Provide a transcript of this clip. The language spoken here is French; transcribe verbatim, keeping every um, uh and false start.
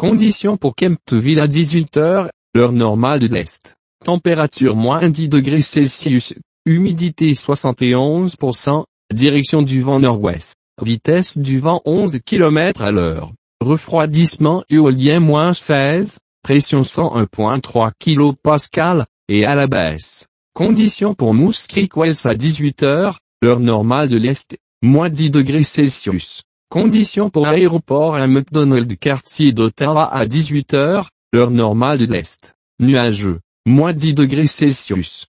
Conditions pour Kemptville à dix-huit heures, heure normale de l'Est. Température moins dix degrés Celsius, humidité soixante et onze pour cent, direction du vent nord-ouest, vitesse du vent onze kilomètres à l'heure, refroidissement éolien moins seize, pression cent un virgule trois kilopascales, et à la baisse. Conditions pour Moose Creek Wells à dix-huit heures, heure normale de l'Est, moins dix degrés Celsius. Conditions pour aéroport à McDonald quartier d'Ottawa à dix-huit heures, heure normale de l'Est, nuageux, moins dix degrés Celsius.